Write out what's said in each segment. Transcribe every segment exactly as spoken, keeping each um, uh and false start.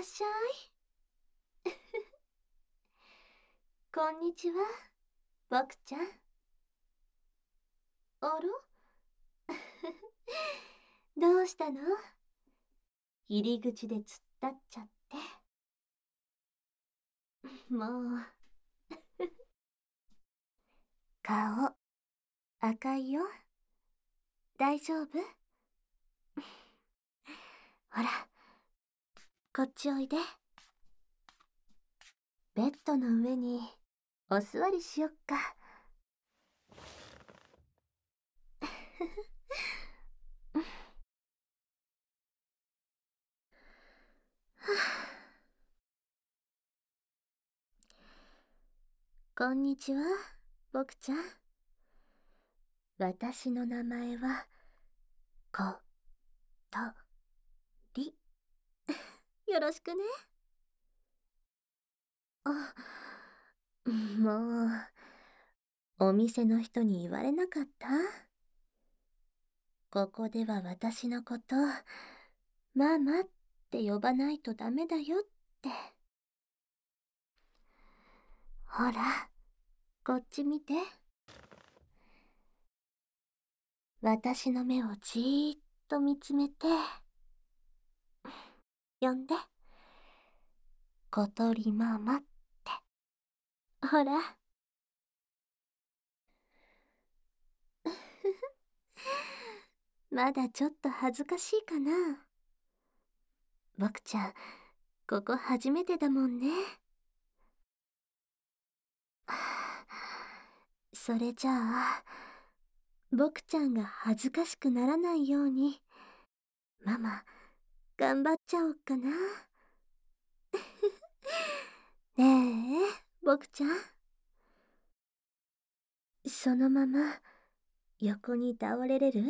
っしゃい。こんにちは、僕ちゃん。あらどうしたの？入り口で突っ立っちゃって。もう。顔、赤いよ。大丈夫？ほら、こっちおいで。ベッドの上にお座りしよっか。こんにちは、僕ちゃん。私の名前は、こ、と、り。よろしくね。あ、もう、お店の人に言われなかった？ここでは私のこと、ママって呼ばないとダメだよって。ほら、こっち見て。私の目をじーっと見つめて。呼んで。小鳥ママって。ほら。まだちょっと恥ずかしいかな。僕ちゃん、ここ初めてだもんね。それじゃあ、僕ちゃんが恥ずかしくならないように、ママ、頑張っちゃおっかな。ねえ、僕ちゃん。そのまま、横に倒れれる？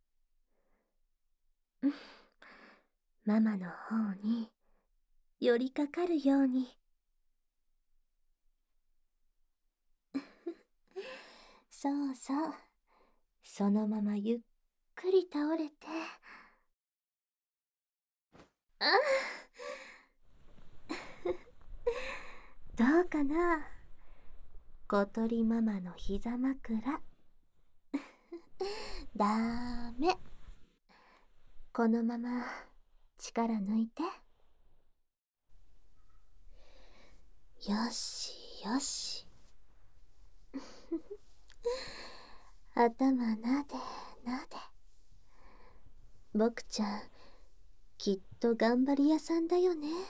ママの方に、寄りかかるように。そうそう。そのままゆっくり倒れて。あどうかな、小鳥ママの膝枕。ダメ。このまま力抜いて。よしよし。頭なでなで。僕ちゃん、きっと頑張り屋さんだよね。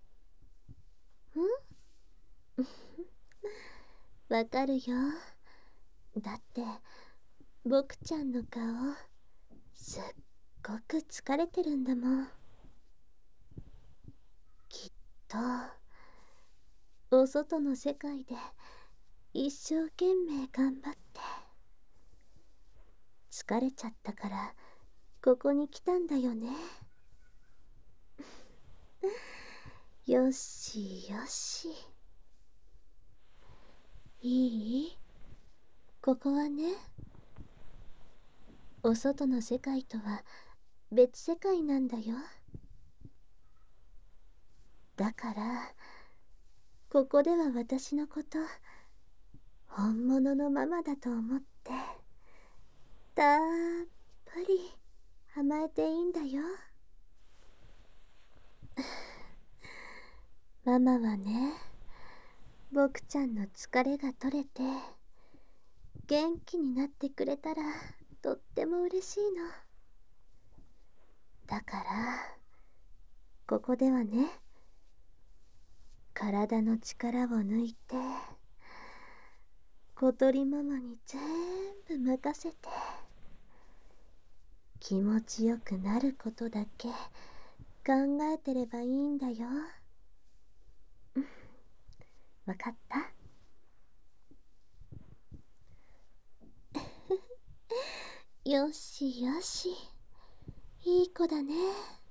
んわかるよ。だって僕ちゃんの顔すっごく疲れてるんだもん。きっとお外の世界で一生懸命頑張って疲れちゃったからここに来たんだよね。よしよし。いい？ここはね、お外の世界とは別世界なんだよ。だからここでは私のこと本物のママだと思ってたっぷり甘えていいんだよ。ママはね、僕ちゃんの疲れが取れて元気になってくれたらとっても嬉しいの。だからここではね、体の力を抜いて小鳥ママに全部任せて気持ちよくなることだけ考えてればいいんだよ。わかった？よしよし、いい子だね。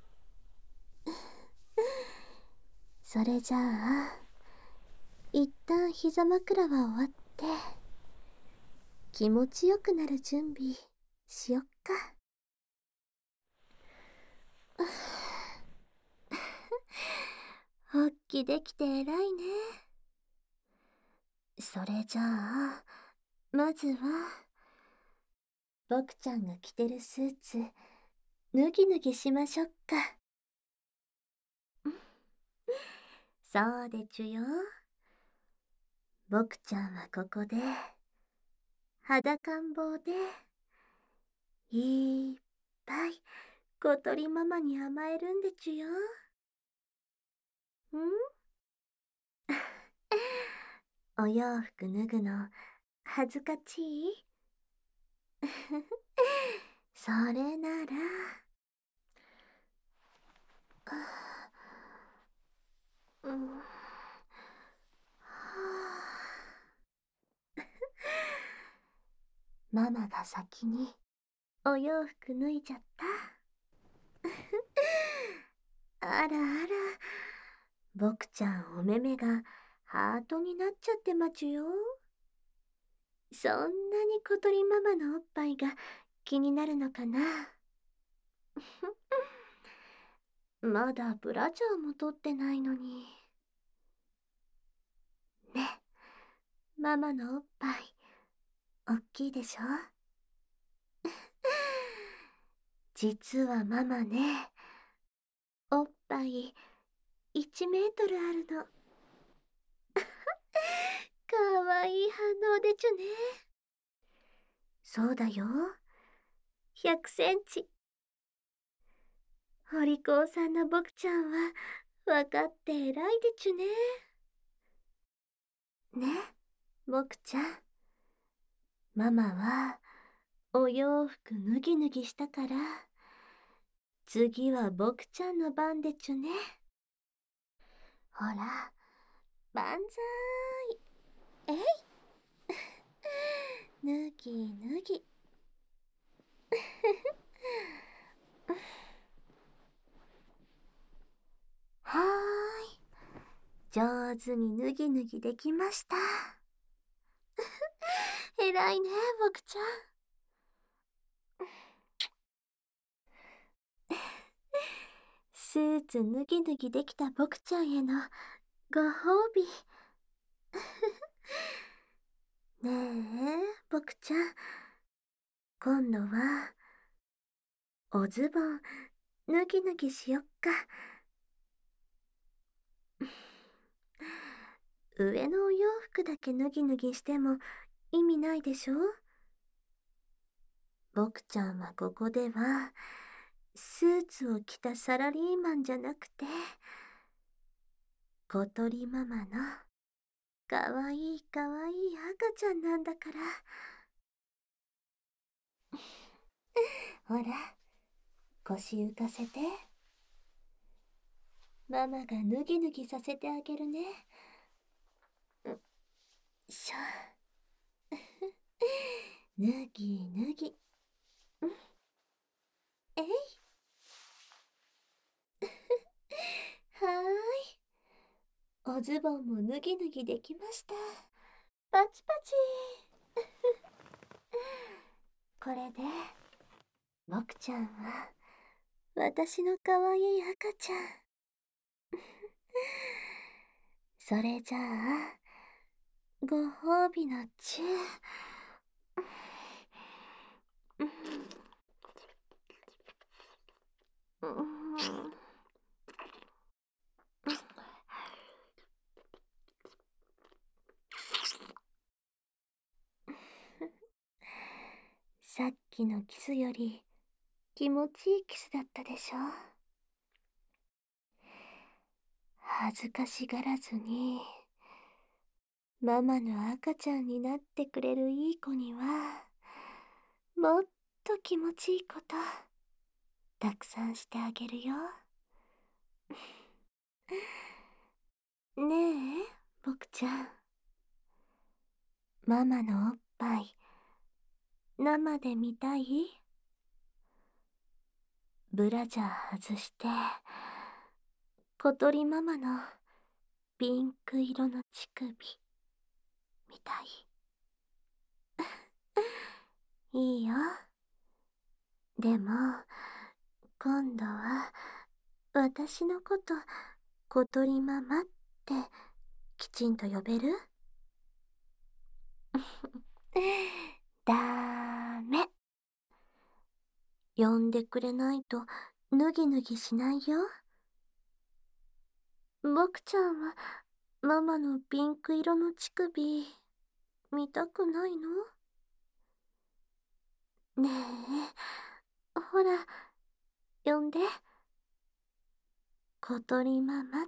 それじゃあ一旦膝枕は終わって気持ちよくなる準備しよっか。 気できて偉いね。それじゃあ、まずは、僕ちゃんが着てるスーツ、脱ぎ脱ぎしましょっか。そうでちゅよ。僕ちゃんはここで、裸ん坊で、いっぱい小鳥ママに甘えるんでちゅよ。んお洋服脱ぐの恥ずかしい？それなら、うん、はあ、ママが先にお洋服脱いじゃった。あらあら、僕ちゃんお目目がハートになっちゃってまちゅよ。そんなに小鳥ママのおっぱいが気になるのかな。まだブラジャーも取ってないのに。ね、ママのおっぱい、おっきいでしょ？実はママね、おっぱいいちメートルあるの。かわいい反応でちゅね。そうだよ。ひゃくセンチ。お利口さんの僕ちゃんはわかって偉いでちゅね。ね、僕ちゃん。ママはお洋服脱ぎ脱ぎしたから、次は僕ちゃんの番でちゅね。ほら、万歳。えい。脱ぎ脱ぎ。はーい。上手に脱ぎ脱ぎできました。偉いね、僕ちゃん。スーツ脱ぎ脱ぎできた僕ちゃんへのご褒美。ねえ、僕ちゃん。今度は、おズボン脱ぎ脱ぎしよっか。上のお洋服だけ脱ぎ脱ぎしても意味ないでしょ？僕ちゃんはここでは、スーツを着たサラリーマンじゃなくて、小鳥ママのかわいいかわいい赤ちゃんなんだから。ほら、腰浮かせて。ママが脱ぎ脱ぎさせてあげるね。よいしょ。脱ぎ脱ぎ。えい。はーい。おズボンも脱ぎ脱ぎできました。パチパチ。これで、僕ちゃんは、私のかわいい赤ちゃん。それじゃあ、ご褒美のチュー。うん、さっきのキスより気持ちいいキスだったでしょ？恥ずかしがらずに、ママの赤ちゃんになってくれるいい子には、もっと気持ちいいこと、たくさんしてあげるよ。ねえ、僕ちゃん。ママのおっぱい、生で見たい？ブラジャー外して、小鳥ママのピンク色の乳首、見たい？いいよ。でも、今度は、私のこと、小鳥ママってきちんと呼べる？だーめ。呼んでくれないとぬぎぬぎしないよ。僕ちゃんはママのピンク色の乳首見たくないの？ねえ、ほら、呼んで。小鳥ママって。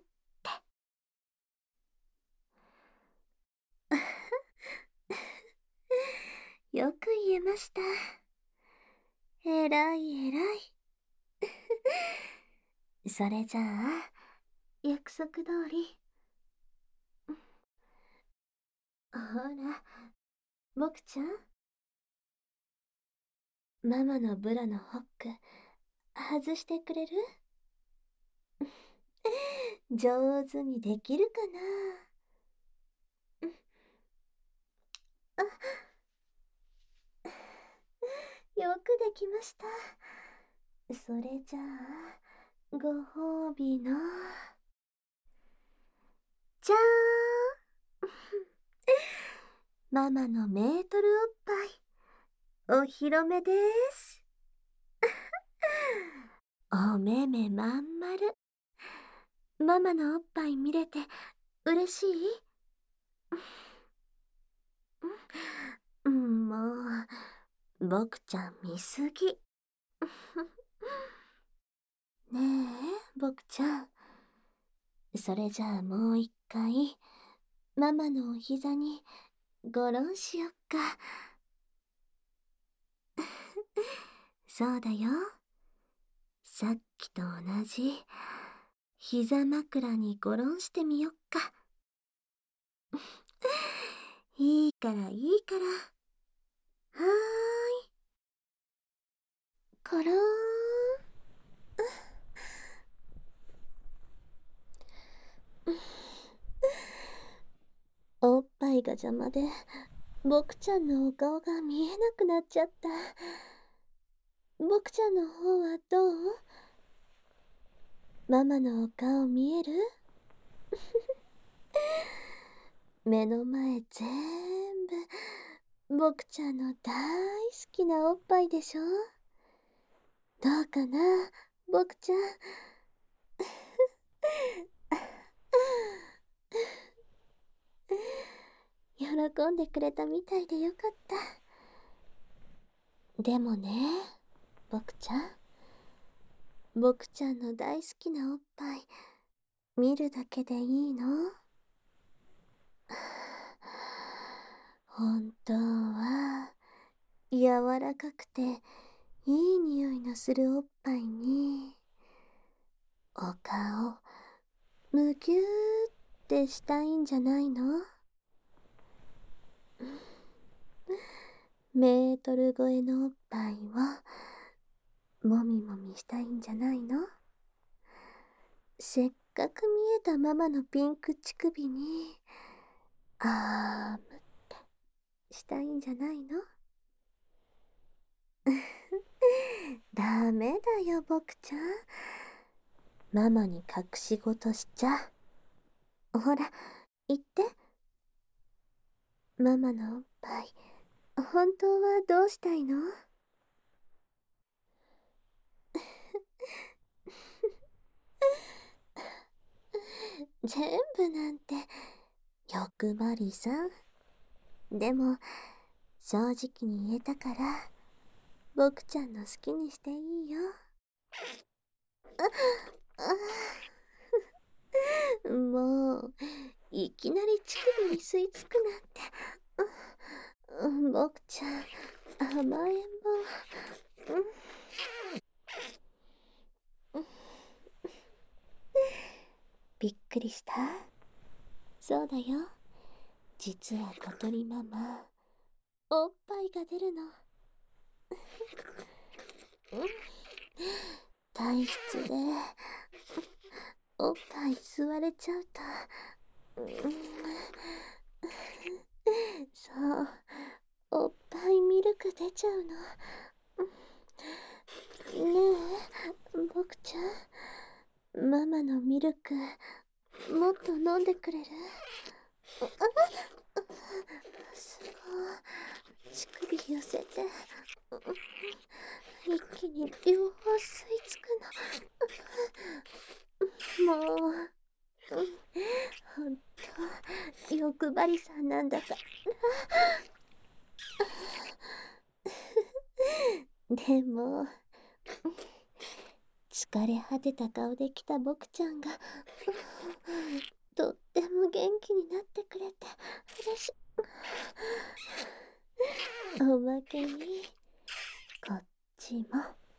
よく言えました。えらいえらい。それじゃあ、約束通り。ほら、僕ちゃん。ママのブラのホック、外してくれる？上手にできるかな？あ、よくできました。それじゃあ、ご褒美の、じゃーん。ママのメートルおっぱい、お披露目です。お目目まん丸。ママのおっぱい見れて嬉しい？うん、もう、僕ちゃん見すぎ。ねえ、僕ちゃん。それじゃあもう一回、ママのお膝にごろんしよっか。そうだよ。さっきと同じ、膝枕にごろんしてみよっか。いいからいいから。はーい。コローン。おっぱいが邪魔で、僕ちゃんのお顔が見えなくなっちゃった。僕ちゃんの方はどう？ママのお顔見える？目の前全部、僕ちゃんの大好きなおっぱいでしょ？どうかな、僕ちゃん。喜んでくれたみたいでよかった。でもね、僕ちゃん。僕ちゃんの大好きなおっぱい、見るだけでいいの？本当は、柔らかくていい匂いのするおっぱいに、お顔、むぎゅーってしたいんじゃないの？メートル超えのおっぱいを、もみもみしたいんじゃないの？せっかく見えたママのピンク乳首に、あーむってしたいんじゃないの？ダメだよ、僕ちゃん。ママに隠し事しちゃ。ほら、言って。ママのおっぱい、本当はどうしたいの？全部なんて、欲張りさん。でも、正直に言えたから、僕ちゃんの好きにしていいよ。もう、いきなり乳首に吸い付くなんて。うん、僕ちゃん、甘えん坊。うん、びっくりした？そうだよ。実は小鳥ママ、おっぱいが出るの。うん、体質で、おっぱい吸われちゃうと、うん、そう、おっぱいミルク出ちゃうの。ねえ、僕ちゃん、ママのミルクもっと飲んでくれる？すごい。乳首寄せて、一気に両方吸い付くの。もう、ほんと欲張りさんなんだから。でも疲れ果てた顔で来た僕ちゃんがとっても元気になってくれて嬉しい。おまけにこっちも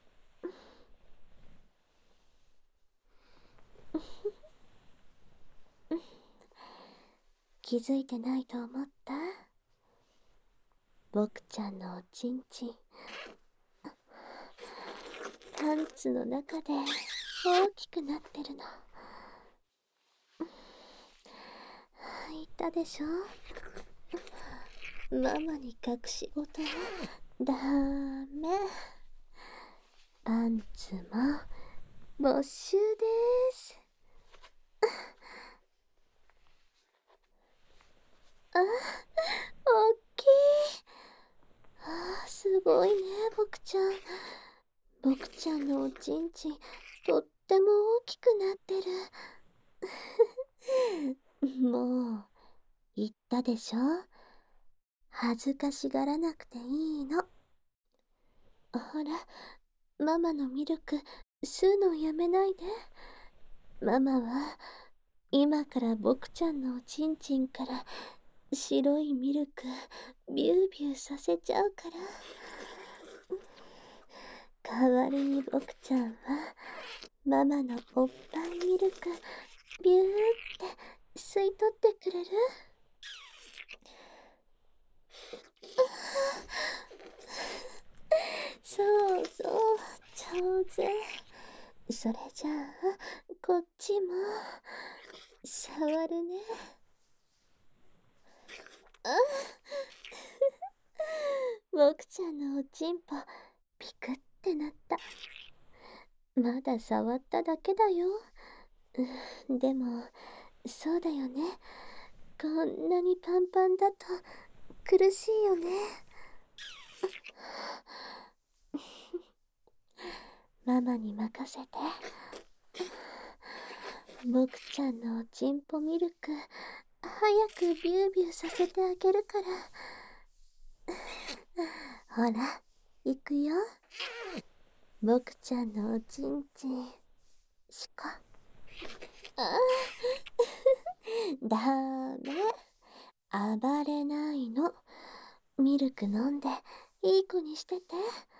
気づいてないと思った？僕ちゃんのおちんちんパンツの中で大きくなってるの。言ったでしょ、ママに隠し事はダメ。パンツも没収です。あ、おっきい。あ、すごいね、僕ちゃん。僕ちゃんのおちんちんとっても大きくなってる。もう言ったでしょ、恥ずかしがらなくていいの。ほら、ママのミルク吸うのやめないで。ママは今から僕ちゃんのおちんちんから白いミルクビュービューさせちゃうから。代わりに僕ちゃんはママのおっぱいミルクビューって吸い取ってくれる？そうそう、上手。それじゃあこっちも触るね。あ僕ちゃんのおちんぽピクってなった。まだ触っただけだよ。うん、でもそうだよね、こんなにパンパンだと苦しいよね。ママに任せて。僕ちゃんのおちんぽミルク早くビュービューさせてあげるから。ほら行くよ、僕ちゃんのおちんちんしこ。あダメ、暴れないの。ミルク飲んでいい子にしてて。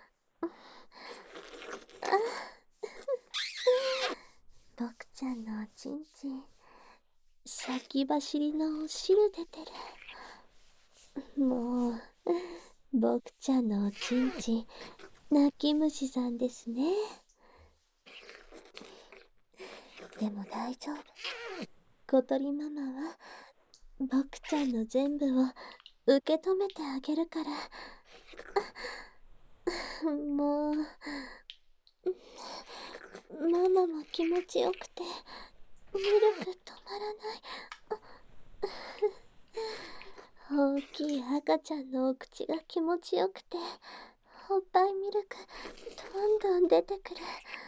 僕ちゃんのおちんちん先走りのお汁出てる。もう僕ちゃんのおちんちん泣き虫さんですね。でも大丈夫、小鳥ママは僕ちゃんの全部を受け止めてあげるから。もうママも気持ちよくてミルク止まらない。大きい赤ちゃんのお口が気持ちよくておっぱいミルクどんどん出てくる。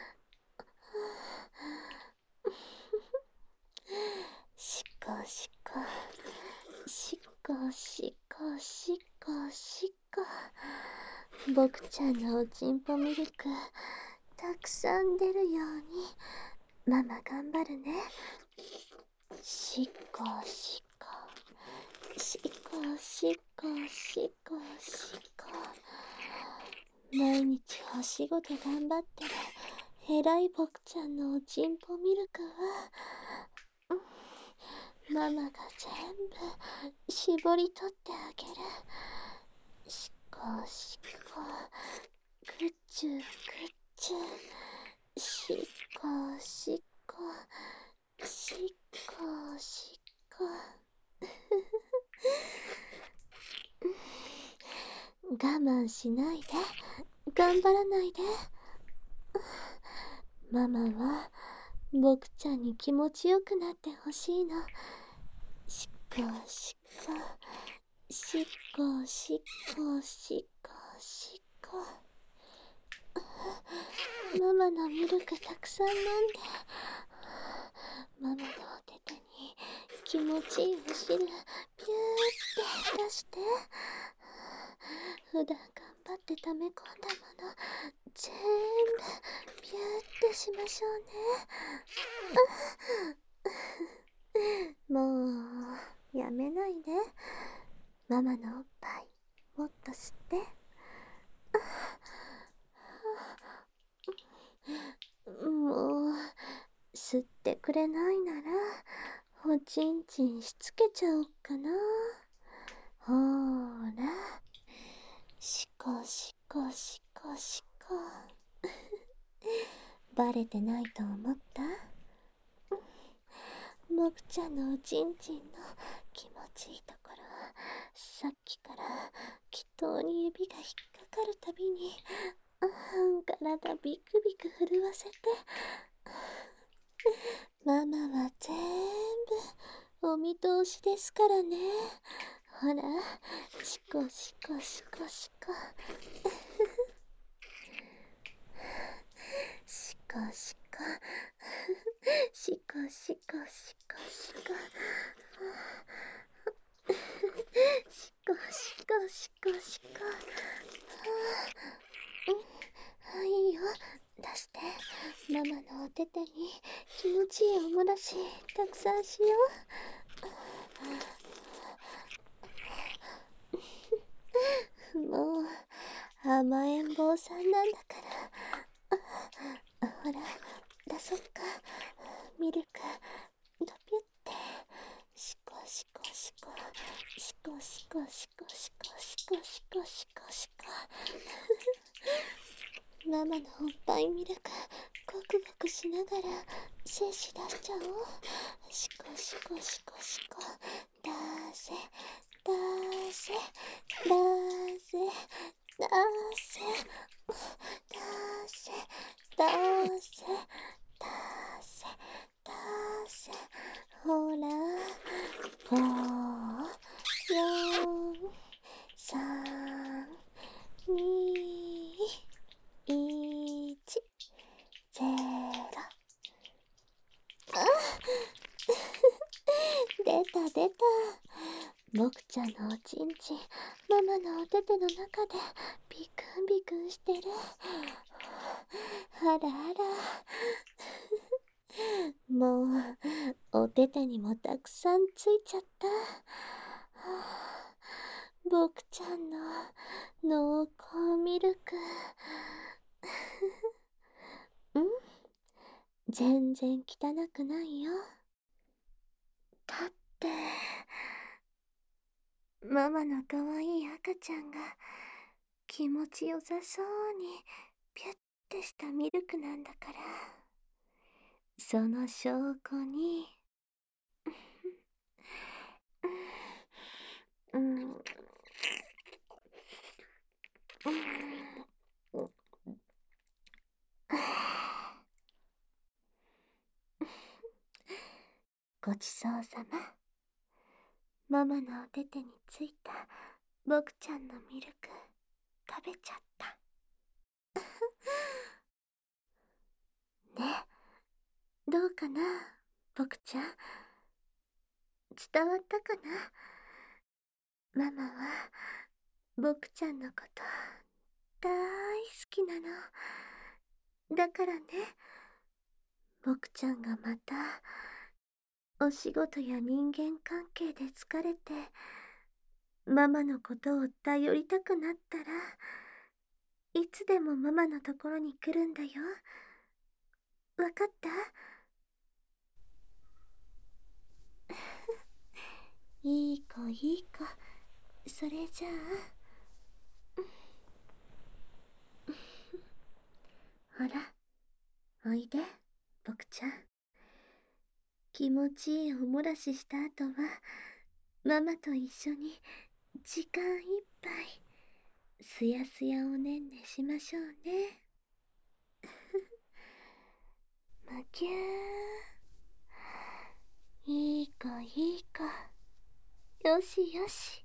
しこしこしこしこしこしこ。僕ちゃんのおちんぽミルクたくさん出るようにママ頑張るね。しこしこしこしこしこしこ。毎日お仕事頑張ってる偉い僕ちゃんのおちんぽミルクはママが全部絞り取ってあげる。しこしこぐちゅぐちゅしこしこしこしこ。我慢しないで、頑張らないで。ママは僕ちゃんに気持ちよくなってほしいの。しっこしっこしっこしっこしっこしっこ。ママのミルクたくさん飲んで、ママのお手手に気持ちいいお汁ピューって出して、普段頑張って溜め込んだもの全部ピューってしましょうね。もうやめないで。ママのおっぱいもっと吸って。もう吸ってくれないならおちんちんしつけちゃおっかな。ほーら、しこしこしこしこ。バレてないと思った？もくちゃんのおちんちんの気持ちいいところはさっきから祈祷に指が引っかかるたびに、うん、体ビクビク震わせて、ママは全部お見通しですからね。ほら、しこしこしこしこ。しこしこしこしこしこしこしこしこしこしこ。うん、いいよ、出して。ママのお手手に気持ちいいおもらしたくさんしよう。もう甘えん坊さんなんだから。ほら、出そっか。ミルクドピュってしこしこしこしこしこしこしこしこしこしこしこ。ママのおっぱいミルクゴクゴクしながら精子出しちゃおう。しこしこしこしこ。出せ出せ出せ出せ出せ出せ出せ出せ。ほら、ご、よん、さん、に、いち、ゼロ。あ出た出た。僕ちゃんのおちんちんママのお手手の中でビクンビクンしてる。あらあら。もうお手手にもたくさんついちゃった。僕ちゃんの濃厚ミルク。ん？全然汚くないよ。だってママの可愛い赤ちゃんが気持ちよさそうにピュッてしたミルクなんだから。その証拠にうん、うん、うん、ごちそうさま。ママのお手手についた僕ちゃんのミルク食べちゃった。ね、どうかな、僕ちゃん。伝わったかな。ママは僕ちゃんのこと大好きなの。だからね、僕ちゃんがまたお仕事や人間関係で疲れてママのことを頼りたくなったらいつでもママのところに来るんだよ。わかった？いい子いい子。それじゃあほら、おいで僕ちゃん。気持ちいいおもらしした後はママと一緒に時間いっぱいすやすやおねんねしましょうね。 むきゅー。いい子いい子。よしよし。